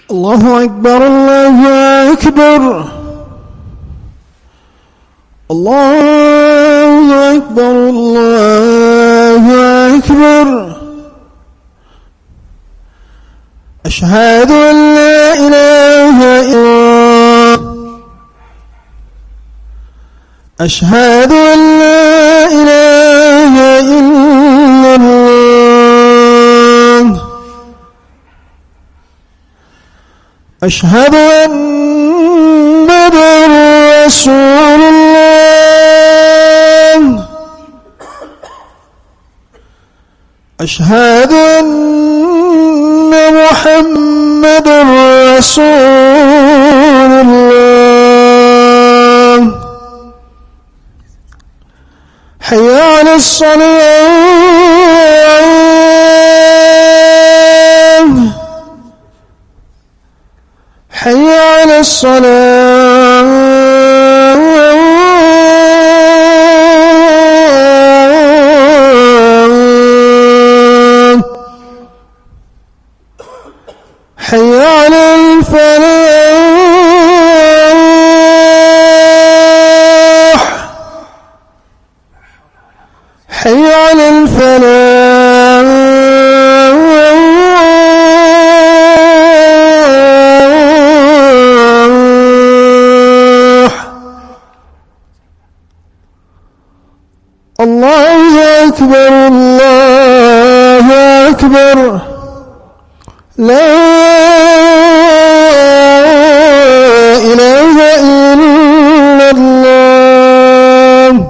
الله أكبر الله أكبر الله أكبر الله أكبر. أشهد أن لا إله إلا الله أشهد أن لا إله إلا الله أشهد أن محمدًا رسول الله أشهد أن محمدًا رسول الله. حي على الصلاة حي على الصلاة حي على الفلاح حي على الفلاح. الله أكبر الله أكبر. لا إله إلا الله.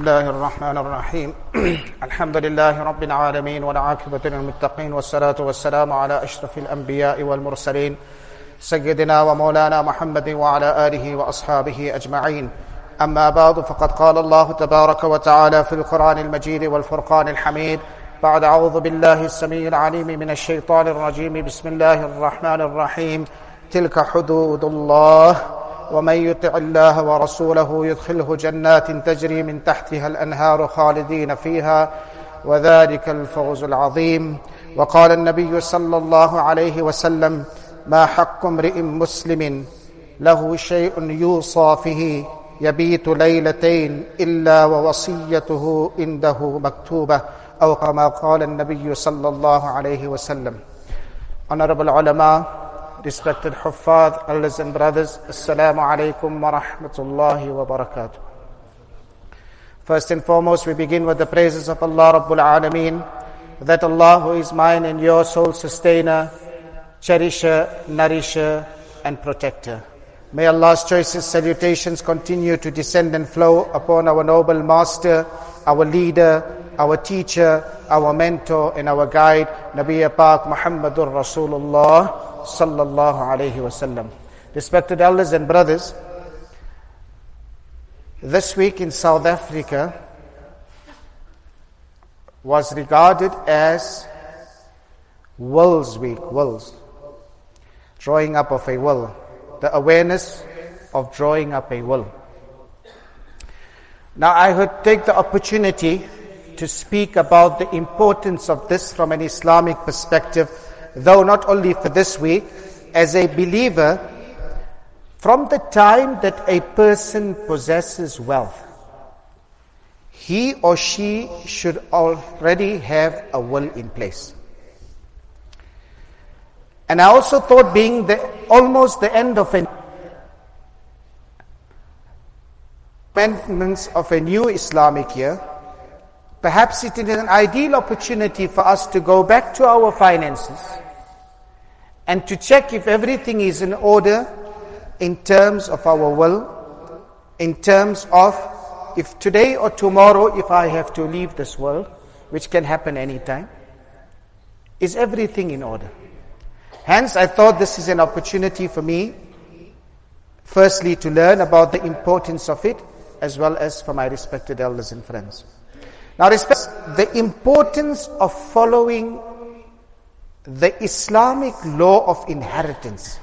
الله الرحمن الرحيم الحمد لله رب العالمين والعاقبة للمتقين والصلاة والسلام على أشرف الأنبياء والمرسلين سيدنا ومولانا محمد وعلى آله وأصحابه أجمعين. أما بعد، فقد قال الله تبارك وتعالى في القرآن المجيد والفرقان الحميد بعد أعوذ بالله السميع العليم من الشيطان الرجيم بسم الله الرحمن الرحيم تلك حدود الله ومن يطع الله ورسوله يدخله جنات تجري من تحتها الأنهار خالدين فيها وذلك الفوز العظيم. وقال النبي صلى الله عليه وسلم ما حق امرئ مسلم له شيء يوصى فيه يبيت ليلتين إلا ووصيته عنده مكتوبة أو كما قال النبي صلى الله عليه وسلم. Honorable ulama, respected huffaz, elders and brothers, Assalamu alaikum wa rahmatullahi wa barakatuh. First and foremost, we begin with the praises of Allah Rabbul Alameen, that Allah who is mine and your soul sustainer, cherisher, nourisher and protector. May Allah's choicest salutations continue to descend and flow upon our noble master, our leader, our teacher, our mentor and our guide, Nabiya Pak Muhammadur Rasulullah sallallahu alayhi wasallam. Respected elders and brothers, this week in South Africa was regarded as Will's Week, Wills, drawing up of a will, the awareness of drawing up a will. Now I would take the opportunity to speak about the importance of this from an Islamic perspective, though not only for this week. As a believer, from the time that a person possesses wealth, he or she should already have a will in place. And I also thought, being almost the end of commencements of a new Islamic year, perhaps it is an ideal opportunity for us to go back to our finances and to check if everything is in order in terms of our will, in terms of if today or tomorrow, if I have to leave this world, which can happen anytime, is everything in order? Hence, I thought this is an opportunity for me, firstly, to learn about the importance of it, as well as for my respected elders and friends. Now, the importance of following the Islamic law of inheritance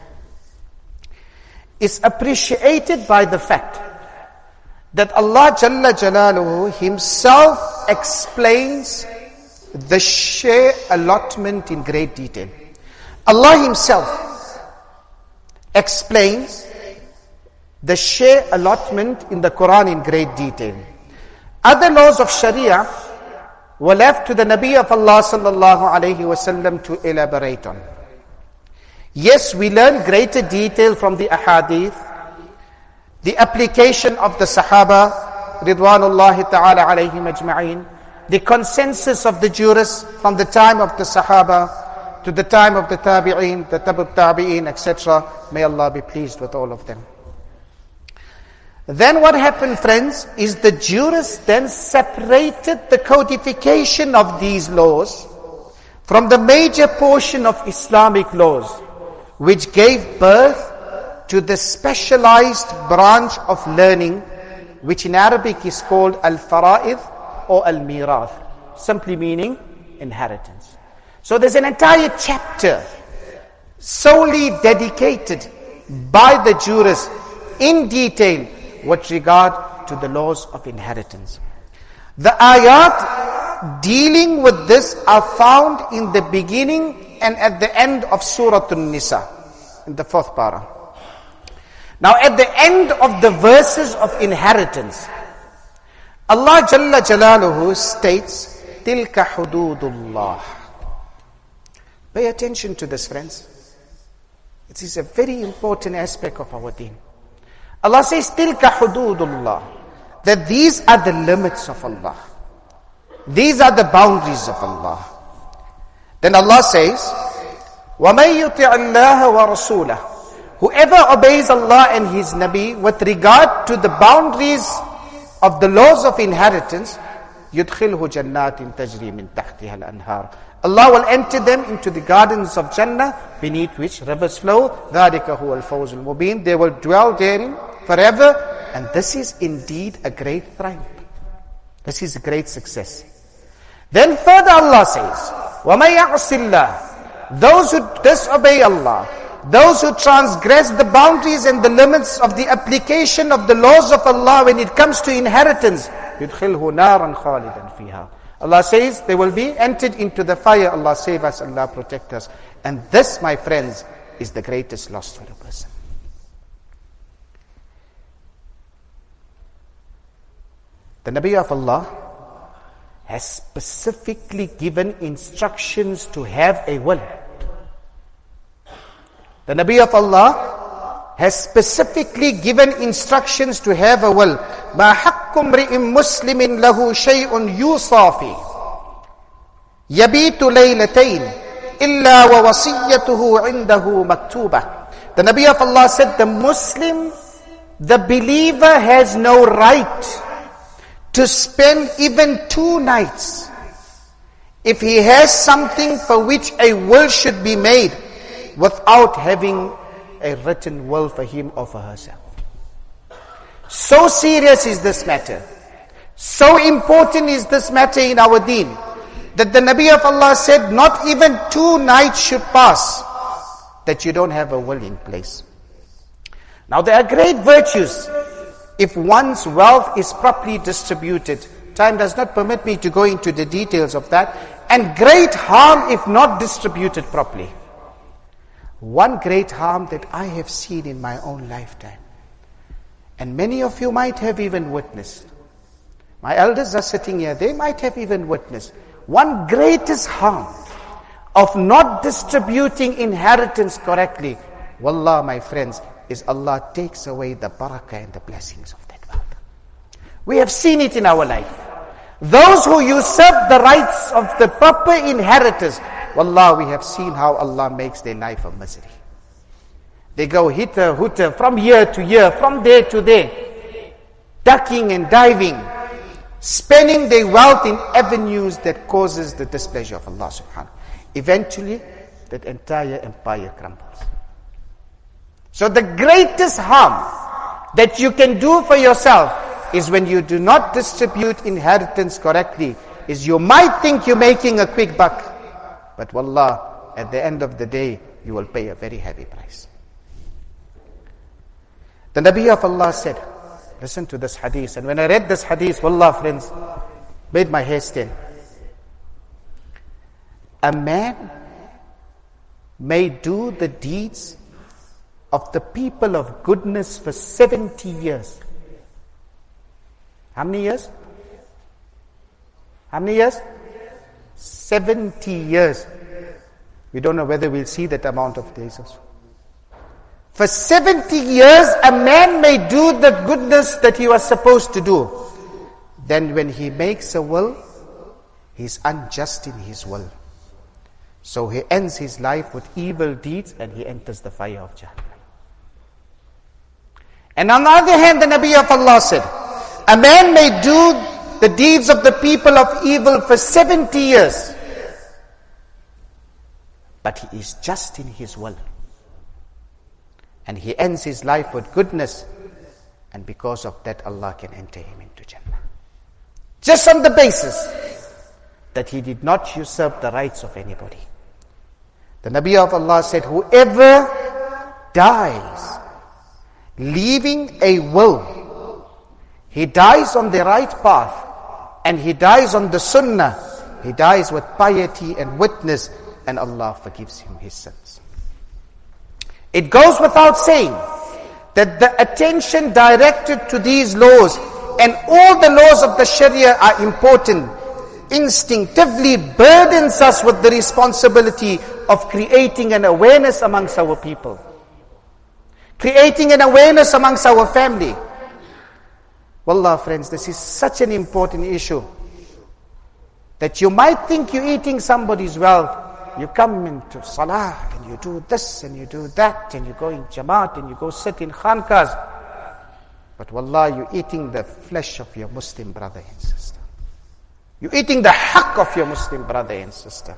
is appreciated by the fact that Allah Jalla Jalaluhu Himself explains the share allotment in great detail. Allah Himself explains the share allotment in the Quran in great detail. Other laws of Sharia were left to the Nabi of Allah sallallahu alayhi wasallam to elaborate on. Yes, we learn greater detail from the ahadith, the application of the Sahaba, Ridwanullahi ta'ala alayhim ajma'in, the consensus of the jurists from the time of the Sahaba to the time of the Tabi'een, the Tabu Tabi'een, etc. May Allah be pleased with all of them. Then what happened, friends, is the jurists then separated the codification of these laws from the major portion of Islamic laws, which gave birth to the specialized branch of learning, which in Arabic is called al-fara'id or al-mirath, simply meaning inheritance. So there's an entire chapter solely dedicated by the jurists in detail with regard to the laws of inheritance. The ayat dealing with this are found in the beginning and at the end of Surah An-Nisa, in the 4th para. Now at the end of the verses of inheritance, Allah Jalla Jalaluhu states, Tilka hududullah. Pay attention to this, friends. It is a very important aspect of our deen. Allah says, Tilka hududullah, that these are the limits of Allah. These are the boundaries of Allah. Then Allah says, وَمَن يُطِعِ اللَّهَ وَرَسُولَهُ, whoever obeys Allah and His Nabi with regard to the boundaries of the laws of inheritance, يُدْخِلْهُ جَنَّاتٍ تَجْرِي مِنْ تَحْتِهَا الْأَنْهَارِ. Allah will enter them into the gardens of Jannah, beneath which rivers flow. ذَلِكَ هُوَ الْفَوْزُ الْمُبِينَ. They will dwell therein forever. And this is indeed a great triumph. This is a great success. Then further Allah says, وَمَنْ يَعْصِ اللَّهِ. Those who disobey Allah, those who transgress the boundaries and the limits of the application of the laws of Allah when it comes to inheritance, يُدْخِلْهُ نَارًا خَالِدًا فِيهَا. Allah says they will be entered into the fire. Allah save us, Allah protect us. And this, my friends, is the greatest loss for a person. The Nabi of Allah has specifically given instructions to have a will. The Nabi of Allah has specifically given instructions to have a will. مَا حَقُّ امْرِئٍ مُسْلِمٍ لَهُ شَيْءٌ يُوصَى فِيهِ يَبِيتُ لَيْلَتَيْنِ إِلَّا وَوَصِيَّتُهُ عِنْدَهُ مَكْتُوبَةٌ. The Nabi of Allah said, the Muslim, the believer has no right to spend even 2 nights if he has something for which a will should be made without having a written will for him or for herself. So serious is this matter. So important is this matter in our deen, that the Nabi of Allah said not even 2 nights should pass that you don't have a will in place. Now there are great virtues if one's wealth is properly distributed. Time does not permit me to go into the details of that. And great harm if not distributed properly. One great harm that I have seen in my own lifetime, and many of you might have even witnessed. My elders are sitting here, they might have even witnessed. One greatest harm of not distributing inheritance correctly, wallah, my friends, is Allah takes away the barakah and the blessings of that wealth. We have seen it in our life. Those who usurp the rights of the proper inheritors, wallah, we have seen how Allah makes their life a misery. They go hitter, hooter, from year to year, from there to there, ducking and diving, spending their wealth in avenues that causes the displeasure of Allah subhanahu. Eventually, that entire empire crumbles. So the greatest harm that you can do for yourself is when you do not distribute inheritance correctly, is you might think you're making a quick buck, but wallah, at the end of the day, you will pay a very heavy price. The Nabi of Allah said, listen to this hadith, and when I read this hadith, wallah friends, made my hair stand. A man may do the deeds of the people of goodness for 70 years. How many years? How many years? 70 years. We don't know whether we'll see that amount of days also. For 70 years, a man may do the goodness that he was supposed to do. Then when he makes a will, he's unjust in his will. So he ends his life with evil deeds and he enters the fire of Jahannam. And on the other hand, the Nabi of Allah said, a man may do the deeds of the people of evil for 70 years, but he is just in his will. And he ends his life with goodness, and because of that, Allah can enter him into Jannah. Just on the basis that he did not usurp the rights of anybody. The Nabi of Allah said, whoever dies leaving a will, he dies on the right path, and he dies on the sunnah, he dies with piety and witness, and Allah forgives him his sins. It goes without saying that the attention directed to these laws and all the laws of the Sharia are important, instinctively burdens us with the responsibility of creating an awareness amongst our people, creating an awareness amongst our family. Wallah friends, this is such an important issue that you might think you're eating somebody's wealth. You come into salah and you do this and you do that and you go in jamaat and you go sit in khankas. But wallah, you're eating the flesh of your Muslim brother and sister. You're eating the haqq of your Muslim brother and sister.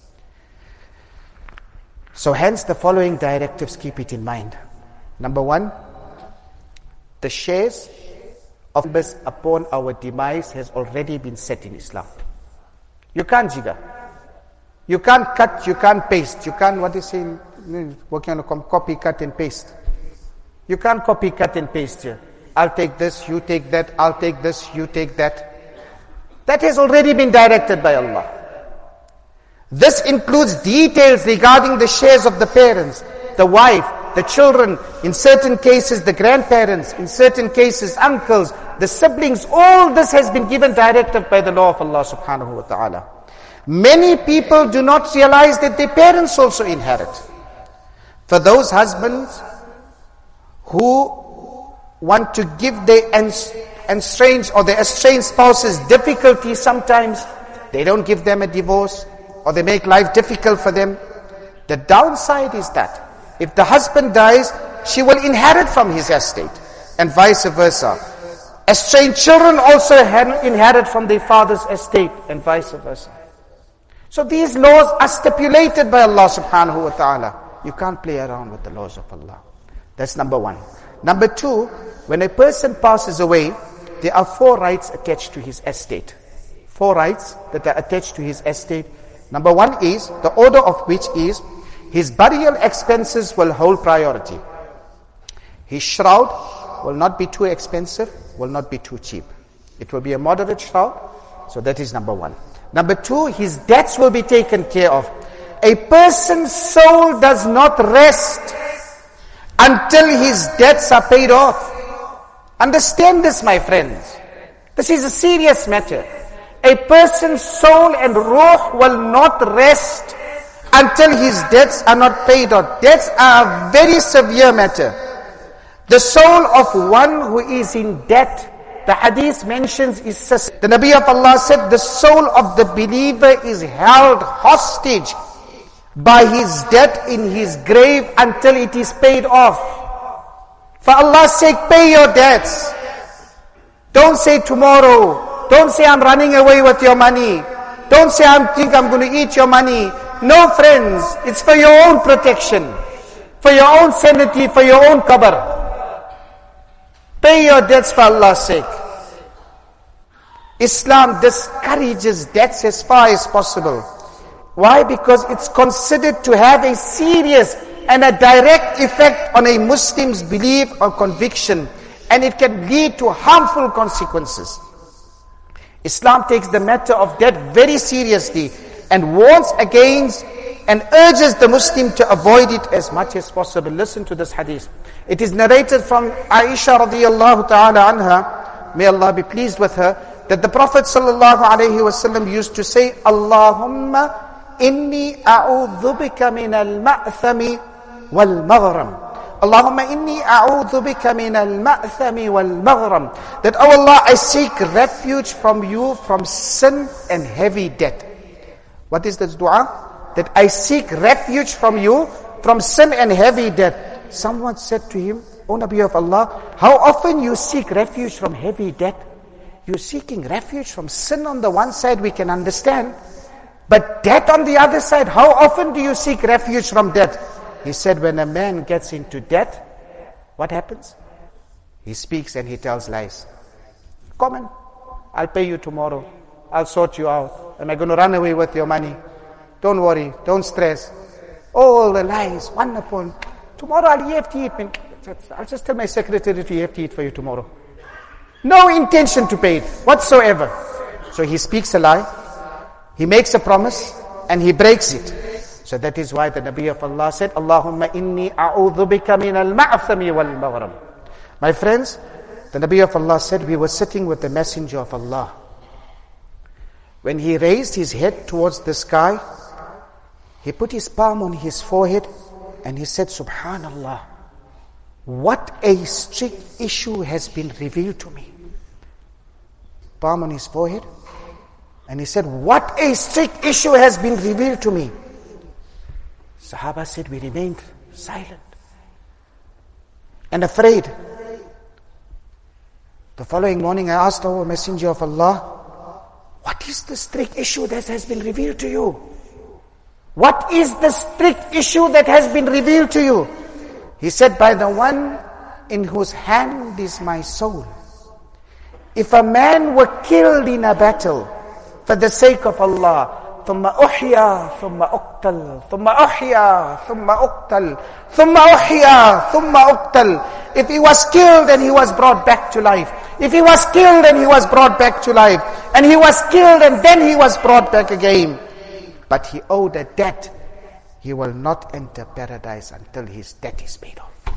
So hence the following directives, keep it in mind. Number one, the shares of us upon our demise has already been set in Islam. You can't jigger. You can't cut, you can't paste. You can't, what is it, working on copy, cut and paste. You can't copy, cut and paste here. I'll take this, you take that, I'll take this, you take that. That has already been directed by Allah. This includes details regarding the shares of the parents, the wife, the children, in certain cases the grandparents, in certain cases uncles, the siblings. All this has been given directive by the law of Allah subhanahu wa ta'ala. Many people do not realize that their parents also inherit. For those husbands who want to give their estranged spouses difficulty sometimes, they don't give them a divorce, or they make life difficult for them. The downside is that if the husband dies, she will inherit from his estate, and vice versa. Estranged children also inherit from their father's estate, and vice versa. So these laws are stipulated by Allah subhanahu wa ta'ala. You can't play around with the laws of Allah. That's number one. Number two, when a person passes away, there are 4 rights attached to his estate. 4 rights that are attached to his estate. Number one is, the order of which is, his burial expenses will hold priority. His shroud will not be too expensive, will not be too cheap. It will be a moderate shroud. So that is number one. Number two, his debts will be taken care of. A person's soul does not rest until his debts are paid off. Understand this, my friends. This is a serious matter. A person's soul and ruh will not rest until his debts are not paid off. Debts are a very severe matter. The soul of one who is in debt, the hadith mentions, is the Nabi of Allah said, the soul of the believer is held hostage by his debt in his grave until it is paid off. For Allah's sake, pay your debts. Don't say tomorrow. Don't say I'm running away with your money. Don't say I'm going to eat your money. No, friends, it's for your own protection, for your own sanity, for your own qabr. Pay your debts for Allah's sake. Islam discourages debts as far as possible. Why? Because it's considered to have a serious and a direct effect on a Muslim's belief or conviction, and it can lead to harmful consequences. Islam takes the matter of debt very seriously and warns against and urges the Muslim to avoid it as much as possible. Listen to this hadith. It is narrated from Aisha radiyallahu ta'ala anha, may Allah be pleased with her, that the Prophet sallallahu alayhi wasallam used to say, Allahumma inni a'udhu bika min al-ma'thami wal-maghram. Allahumma inni a'udhu bika min al-ma'thami wal-maghram. That, oh Allah, I seek refuge from you from sin and heavy debt. What is this dua? That I seek refuge from you from sin and heavy debt. Someone said to him, O Nabi of Allah, how often you seek refuge from heavy debt? You're seeking refuge from sin on the one side, we can understand. But debt on the other side, how often do you seek refuge from debt? He said, when a man gets into debt, what happens? He speaks and he tells lies. Come on, I'll pay you tomorrow. I'll sort you out. Am I going to run away with your money? Don't worry, don't stress. All the lies, one upon. Tomorrow I'll EFT it. I'll just tell my secretary to EFT it for you tomorrow. No intention to pay it whatsoever. So he speaks a lie, he makes a promise, and he breaks it. So that is why the Nabi of Allah said, Allahumma inni a'udhu bika min al-ma'thami wal-maghram. My friends, the Nabi of Allah said, we were sitting with the Messenger of Allah. When he raised his head towards the sky, he put his palm on his forehead and he said, Subhanallah, what a strict issue has been revealed to me. Palm on his forehead. And he said, what a strict issue has been revealed to me. Sahaba said, we remained silent and afraid. The following morning I asked our Messenger of Allah, what is the strict issue that has been revealed to you? What is the strict issue that has been revealed to you? He said, by the one in whose hand is my soul. If a man were killed in a battle for the sake of Allah, ثم أحيا ثم أقتل ثم أحيا ثم أقتل ثم أحيا ثم أقتل. If he was killed and he was brought back to life. If he was killed and he was brought back to life. And he was killed and then he was brought back again. But he owed a debt. He will not enter paradise until his debt is paid off.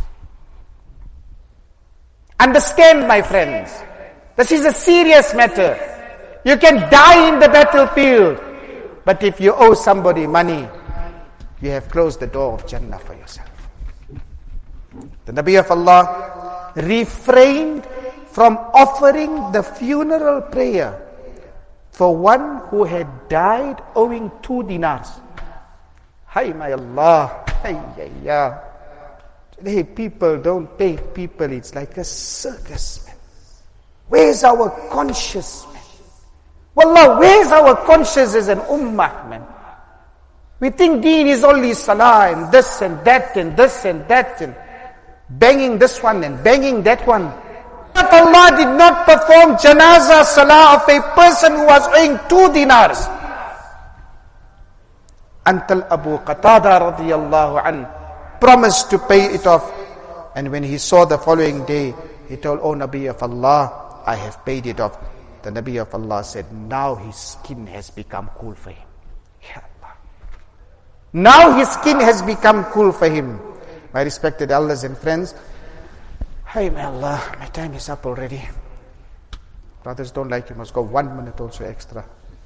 Understand, my friends. This is a serious matter. You can die in the battlefield. But if you owe somebody money, you have closed the door of Jannah for yourself. The Nabi of Allah refrained from offering the funeral prayer for one who had died owing 2 dinars. Hi, my Allah. Hi. Today people don't pay people. It's like a circus, man. Where's our conscience, man? Wallah, where's our conscience as an ummah, man? We think deen is only salah and this and that and this and that and banging this one and banging that one. But Allah did not perform janazah salah of a person who was owing 2 dinars. Until Abu Qatada radiyallahu an promised to pay it off. And when he saw the following day, he told, "O Nabi of Allah, I have paid it off." The Nabi of Allah said, now his skin has become cool for him. Ya Allah. Now his skin has become cool for him. My respected elders and friends, hi, my Allah, my time is up already. Brothers don't like you, must go 1 minute also extra.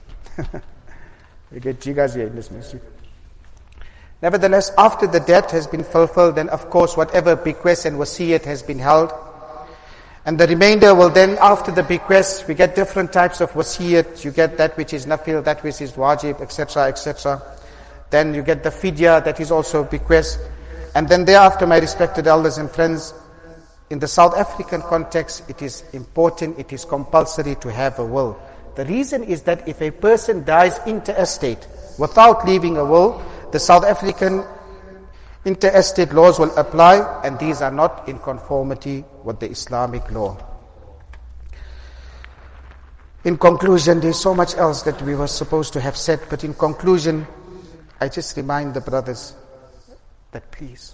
We get jigas here in this masjid. Nevertheless, after the debt has been fulfilled, then of course whatever bequest and wasiyat has been held, and the remainder will then, after the bequest, we get different types of wasiyat. You get that which is nafil, that which is wajib, etc., etc. Then you get the fidya, that is also bequest. And then thereafter, my respected elders and friends, in the South African context, it is important, it is compulsory to have a will. The reason is that if a person dies interstate without leaving a will, the South African interstate laws will apply, and these are not in conformity with the Islamic law. In conclusion, there's so much else that we were supposed to have said, but in conclusion, I just remind the brothers that please,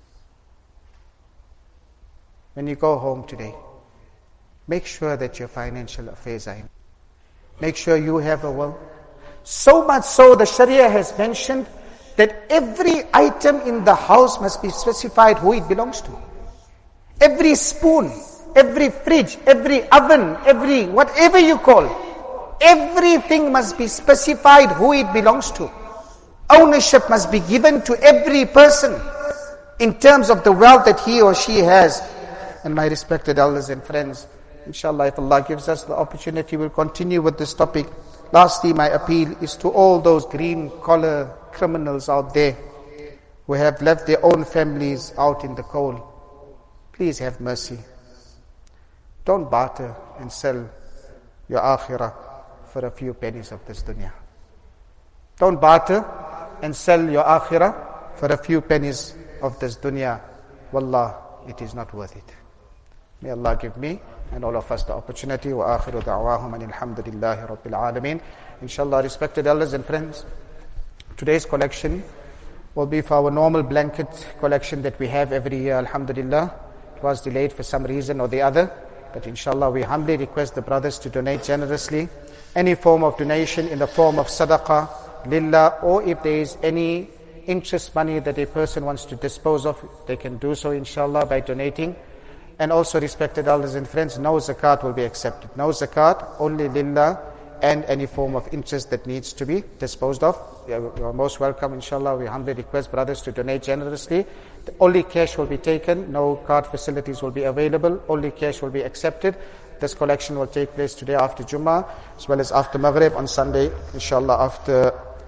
when you go home today, make sure that your financial affairs are in. Make sure you have a will. So much so, the Sharia has mentioned that every item in the house must be specified who it belongs to. Every spoon, every fridge, every oven, every whatever you call, everything must be specified who it belongs to. Ownership must be given to every person in terms of the wealth that he or she has. And my respected elders and friends, inshallah, if Allah gives us the opportunity, we'll continue with this topic. Lastly, my appeal is to all those green-collar criminals out there who have left their own families out in the cold. Please have mercy. Don't barter and sell your akhirah for a few pennies of this dunya. Don't barter and sell your akhirah for a few pennies of this dunya. Wallah, it is not worth it. May Allah give me and all of us the opportunity. Wa akhiru da'wahum and alhamdulillahi rabbil alameen. Inshallah, respected elders and friends, today's collection will be for our normal blanket collection that we have every year, alhamdulillah. It was delayed for some reason or the other, but inshallah we humbly request the brothers to donate generously. Any form of donation in the form of sadaqah, lillah, or if there is any interest money that a person wants to dispose of, they can do so inshallah by donating. And also, respected elders and friends, no zakat will be accepted. No zakat, only lillah and any form of interest that needs to be disposed of. You are most welcome, inshallah. We humbly request brothers to donate generously. Only cash will be taken. No card facilities will be available. Only cash will be accepted. This collection will take place today after Jummah, as well as after Maghrib on Sunday, inshallah, after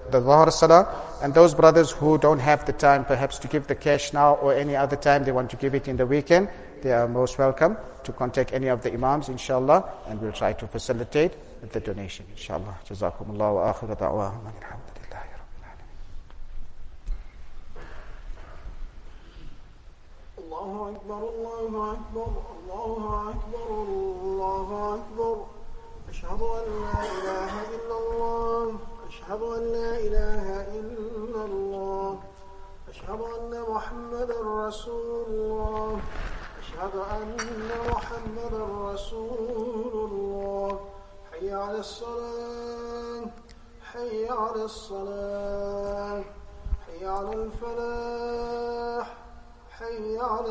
the Dhuhr Salah. And those brothers who don't have the time perhaps to give the cash now or any other time they want to give it in the weekend, they are most welcome to contact any of the Imams, inshallah, and we'll try to facilitate the donation, inshallah. Jazakumullah wa akhiru da'wahum alhamdulillahi rabbil alamin. Allahu Akbar, Allahu Akbar, Allahu Akbar, Allahu Akbar. Ashhadu an la ilaha illallah, ashhadu an la ilaha illallah, ashhadu anna Muhammadan Rasulullah, ashhadu anna Muhammadan Rasulullah. حي على الصلاة حي على الصلاة حي على الفلاح حي على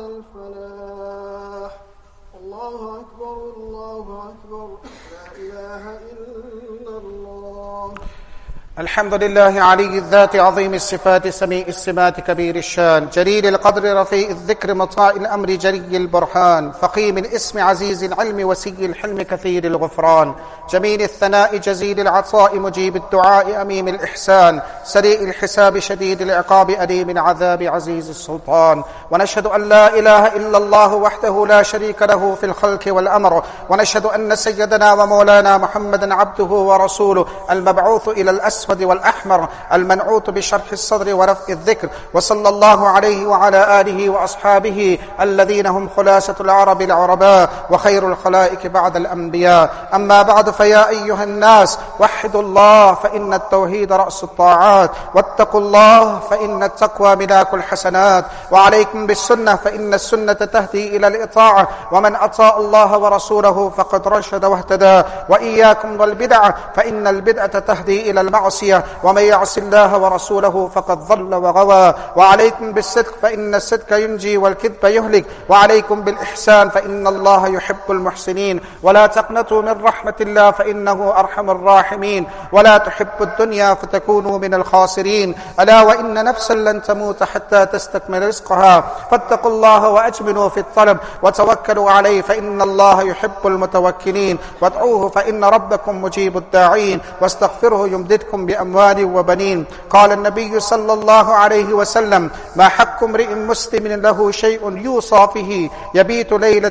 الفلاح. الله أكبر الله أكبر لا إله إلا الله. الحمد لله علي الذات عظيم الصفات سميع السمات كبير الشان جليل القدر رفيع الذكر مطاع الأمر جلي البرهان فقيم الاسم عزيز العلم وسي الحلم كثير الغفران جميل الثناء جزيل العطاء مجيب الدعاء أميم الإحسان سريع الحساب شديد العقاب أليم العذاب عزيز السلطان. ونشهد أن لا إله إلا الله وحده لا شريك له في الخلق والأمر. ونشهد أن سيدنا ومولانا محمدا عبده ورسوله المبعوث إلى الأسفل والأحمر المنعوت بشرح الصدر ورفع الذكر. وصلى الله عليه وعلى آله وأصحابه الذين هم خلاصة العرب العرباء وخير الخلائق بعد الأنبياء. أما بعد فيا أيها الناس وحدوا الله فإن التوحيد رأس الطاعات واتقوا الله فإن التقوى ملاك الحسنات. وعليكم بالسنة فإن السنة تهدي إلى الإطاعة ومن أطاع الله ورسوله فقد رشد واهتدى. وإياكم والبدعة فإن البدعة تهدي إلى المعصية ومن يعص الله ورسوله فقد ضل وغوى. وعليكم بالصدق فإن الصدق ينجي والكذب يهلك. وعليكم بالإحسان فإن الله يحب المحسنين. ولا تقنطوا من رحمة الله فإنه أرحم الراحمين. ولا تحبوا الدنيا فتكونوا من الخاسرين. ألا وإن نفسا لن تموت حتى تستكمل رزقها فاتقوا الله وأجملوا في الطلب وتوكلوا عليه فإن الله يحب المتوكلين. وادعوه فإن ربكم مجيب الداعين. واستغفره يمددكم بأموال وبنين. قال النبي صلى الله عليه وسلم ما حق امرئ مسلم له شيء يوصى فيه يبيت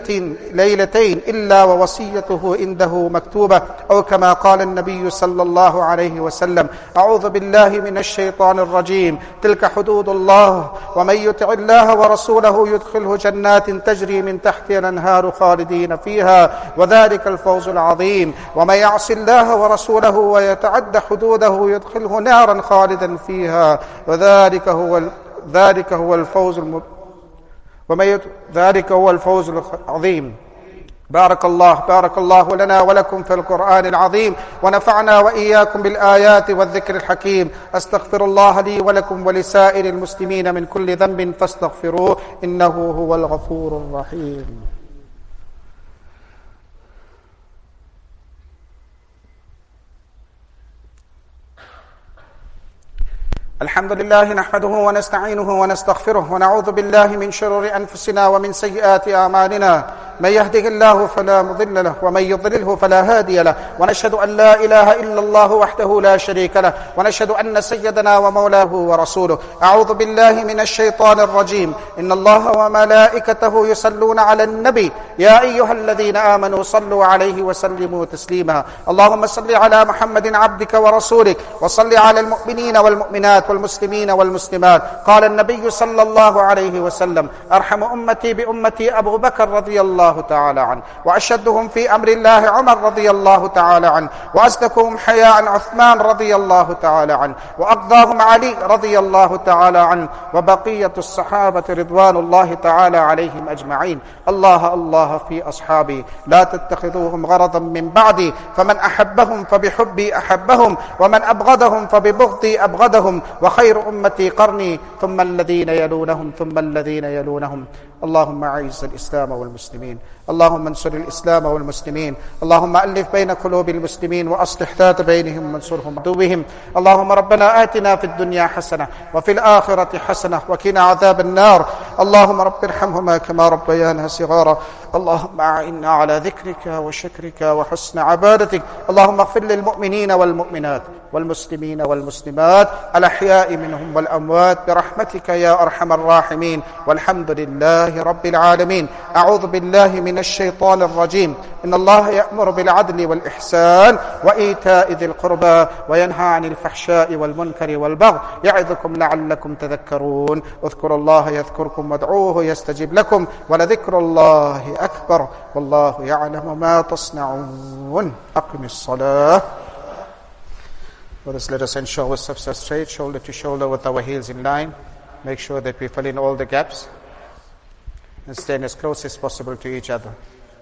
ليلتين إلا ووصيته عنده مكتوبة أو كما قال النبي صلى الله عليه وسلم. أعوذ بالله من الشيطان الرجيم. تلك حدود الله ومن يطع الله ورسوله يدخله جنات تجري من تحتها الأنهار خالدين فيها وذلك الفوز العظيم. ومن يعص الله ورسوله ويتعد حدوده يدخله نارا خالدا فيها وذلك هو الفوز ذلك هو الفوز العظيم. بارك الله لنا ولكم في القرآن العظيم ونفعنا وإياكم بالآيات والذكر الحكيم. أستغفر الله لي ولكم ولسائر المسلمين من كل ذنب فاستغفروه إنه هو الغفور الرحيم. الحمد لله نحمده ونستعينه ونستغفره ونعوذ بالله من شرور أنفسنا ومن سيئات أعمالنا. من يهده الله فلا مضل له ومن يضلله فلا هادي له. ونشهد أن لا إله إلا الله وحده لا شريك له. ونشهد أن سيدنا ومولاه ورسوله. أعوذ بالله من الشيطان الرجيم. إن الله وملائكته يصلون على النبي يا أيها الذين آمنوا صلوا عليه وسلموا تسليما. اللهم صل على محمد عبدك ورسولك وصل على المؤمنين والمؤمنات والمسلمين والمسلمات. قال النبي صلى الله عليه وسلم أرحم أمتي بأمتي أبو بكر رضي الله تعالى عنه وأشدهم في أمر الله عمر رضي الله تعالى عنه وأصدقهم حياء عثمان رضي الله تعالى عنه وأقضاهم علي رضي الله تعالى عنه وبقية الصحابة رضوان الله تعالى عليهم أجمعين. الله في أصحابي لا تتخذوهم غرضا من بعدي فمن أحبهم فبحبي أحبهم ومن أبغضهم فببغضي أبغضهم وخير أمتي قرني ثم الذين يلونهم ثم الذين يلونهم. اللهم أعز الإسلام والمسلمين، اللهم انصر الإسلام والمسلمين، اللهم ألف بين قلوب المسلمين وأصلح ذات بينهم وانصرهم عدوهم. اللهم ربنا آتنا في الدنيا حسنة وفي الآخرة حسنة وقنا عذاب النار. اللهم رب ارحمهما كما ربيانا صغارا. اللهم أعنا على ذكرك وشكرك وحسن عبادتك. اللهم اغفر للمؤمنين والمؤمنات والمسلمين والمسلمات الأحياء منهم والأموات برحمتك يا أرحم الراحمين، والحمد لله رب العالمين. أعوذ بالله من الشيطان الرجيم. إن الله يأمر بالعدل والإحسان وإيتاء ذي القربى وينهى عن الفحشاء والمنكر والبغي يعظكم لعلكم تذكرون. اذكروا الله يذكركم وادعوه يستجب لكم ولذكر الله أكبر والله يعلم ما تصنعون. أقم الصلاة. Let us ensure ourselves straight, shoulder to shoulder with our heels in line. Make sure that we fill in all the gaps and stand as close as possible to each other.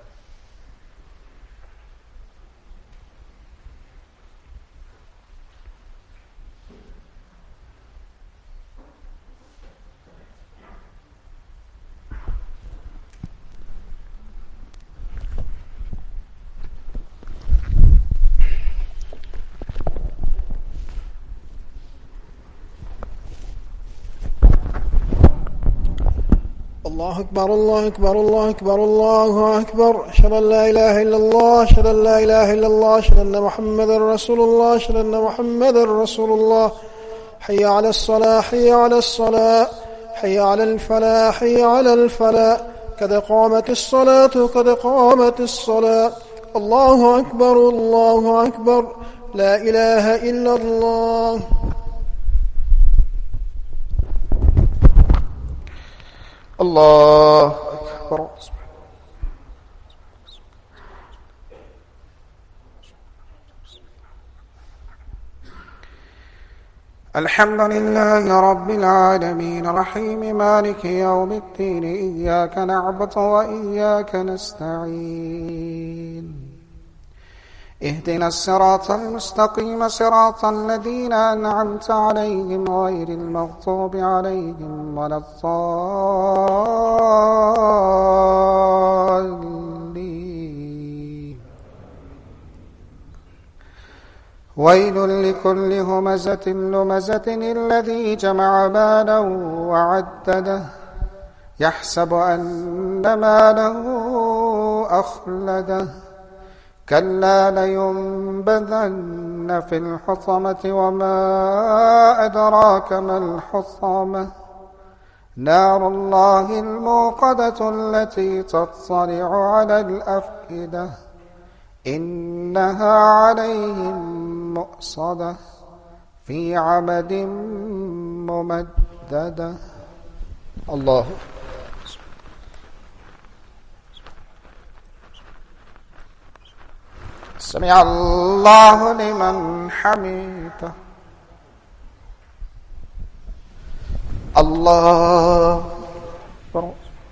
الله أكبر الله أكبر الله أكبر الله أكبر. أشهد أن لا إله إلا الله، أشهد أن لا إله إلا الله، أشهد أن محمدا رسول الله، أشهد أن محمدا رسول الله. حي على الصلاة حي على الصلاة، حي على الفلاح حي على الفلاح. قد قامت الصلاة قد قامت الصلاة. الله أكبر الله أكبر. لا إله إلا الله. الله أكبر. الحمد لله رب العالمين الرحيم مالك يوم الدين. إياك نعبد وإياك نستعين. اهدنا الصراط المستقيم صراط الذين أنعمت عليهم غير المغضوب عليهم ولا الضالين. ويل لكل همزة لمزة الذي جمع مالا وعدده يحسب أن ماله أخلده. كلا لينبذن في الحطمة وما أدراك ما الحطمة. نار الله الموقدة التي تطلع على الأفئدة. إنها عليهم مؤصدة في عمد ممددة. الله. سمع الله لمن حمده. الله أكبر.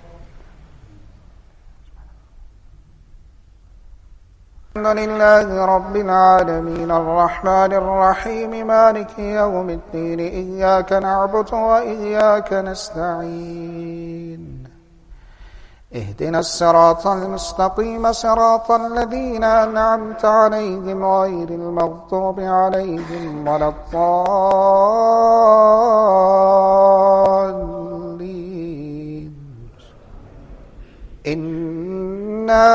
الحمد لله رب العالمين الرحمن الرحيم مالك يوم الدين. إياك نعبد وإياك نستعين. اهدنا الصراط المستقيم صراط الذين أنعمت عليهم غير المغضوب عليهم ولا الضالين. إنا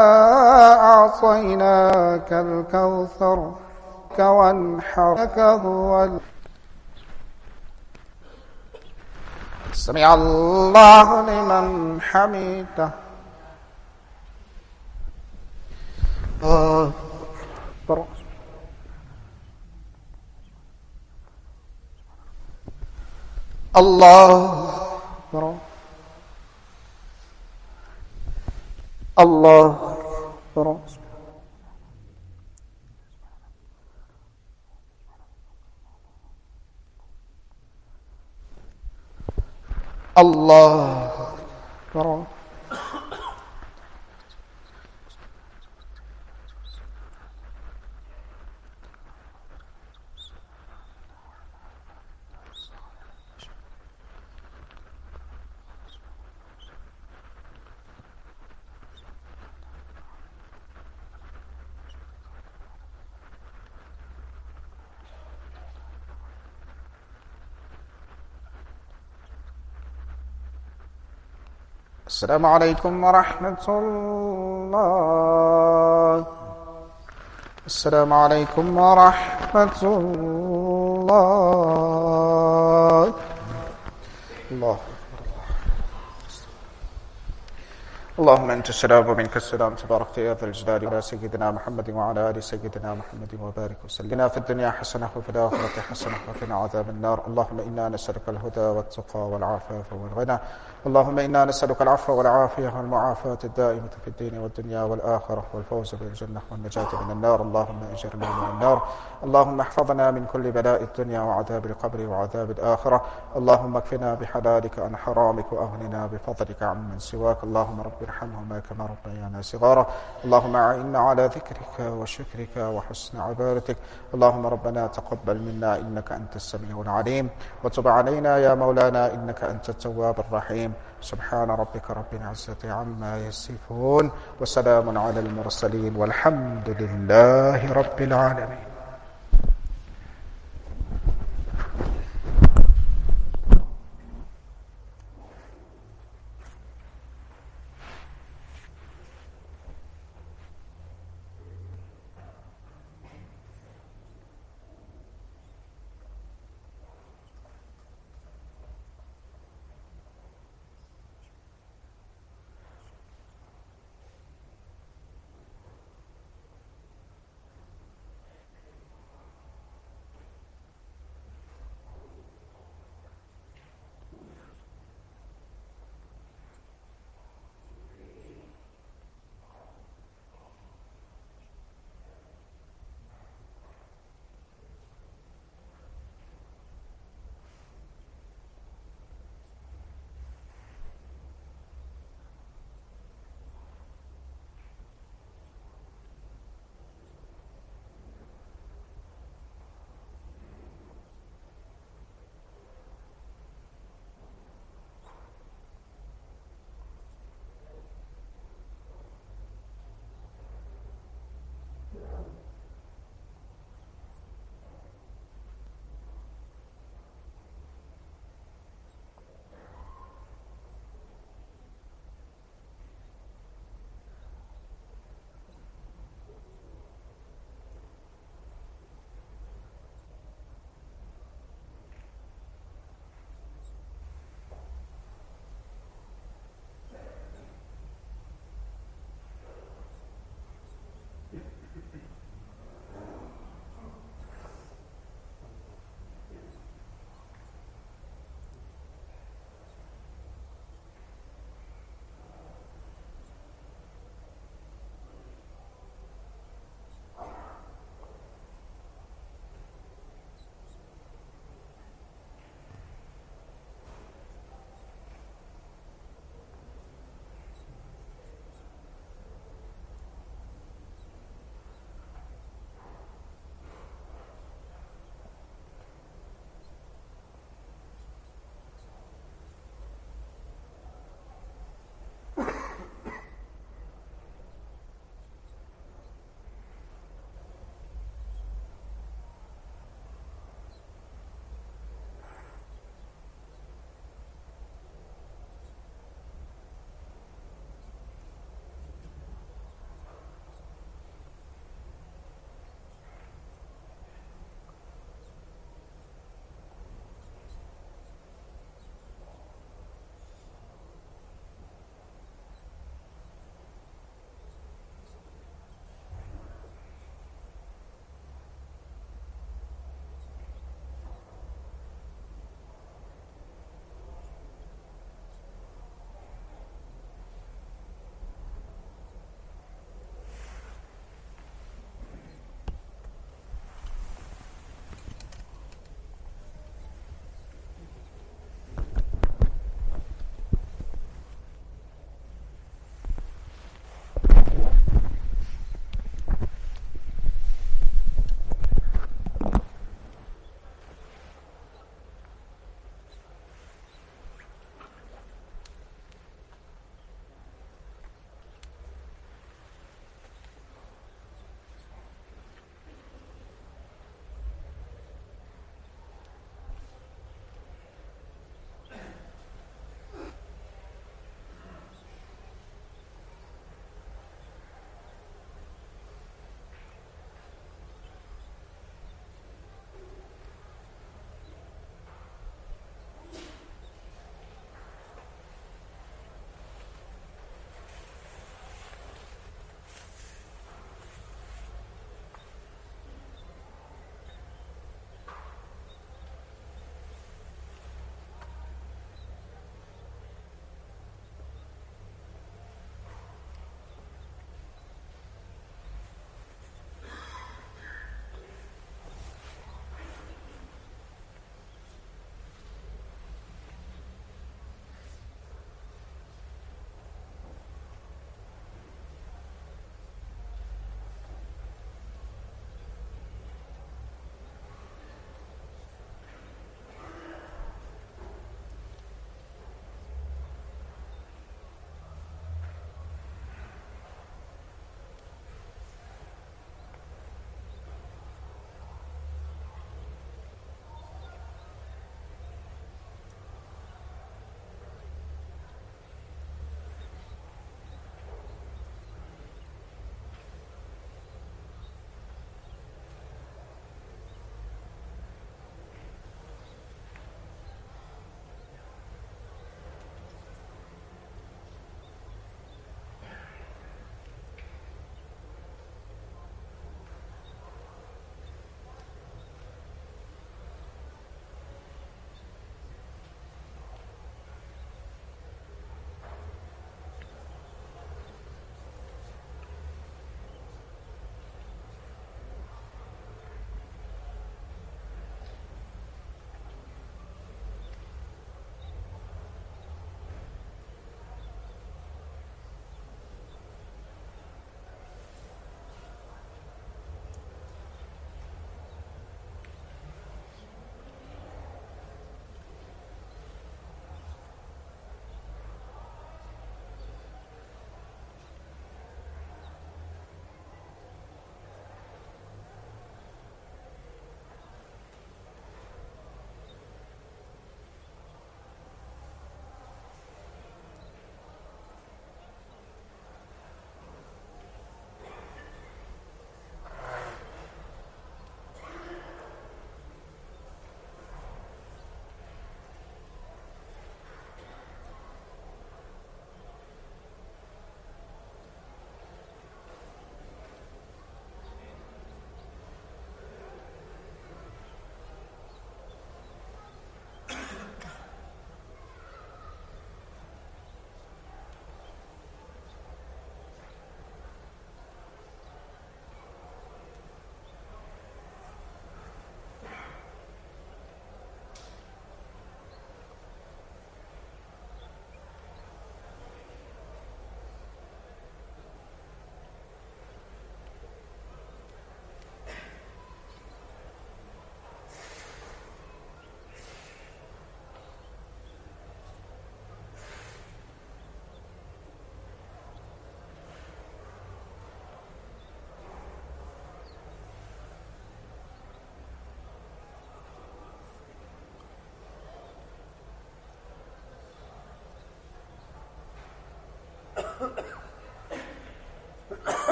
أعطيناك الكوثر وانحر هو. سمع الله لمن حمده. الله أكبر. الله أكبر. الله أكبر. السلام عليكم ورحمة الله. السلام عليكم ورحمة الله. الله اللهم أنت السلام ومنك السلام، تباركت يا ذا الجلال، على سيدنا محمد وعلى آل سيدنا محمد وبارك وسلم. في الدنيا حسنة وفي الآخرة حسنة وقنا عذاب النار. اللهم إنا نسألك الهدى والتقى والعفاف والغنى. اللهم إنا نسألك العفو والعافية والمعافاة الدائمة في الدين والدنيا والآخرة، والفوز بالجنة والنجاة من النار. اللهم أجرنا من النار. اللهم احفظنا من كل بلاء الدنيا وعذاب القبر وعذاب الآخرة. اللهم اكفنا بحلالك عن حرامك وأغننا بفضلك عمن سواك. اللهم رب ارحمهما كما ربيانا صغارا. اللهم أعنا على ذكرك وشكرك وحسن عبادتك. اللهم ربنا تقبل منا إنك أنت السميع العليم، وتب علينا يا مولانا إنك أنت التواب الرحيم. سبحان ربك رب العزة عما يصفون، وسلام على المرسلين، والحمد لله رب العالمين.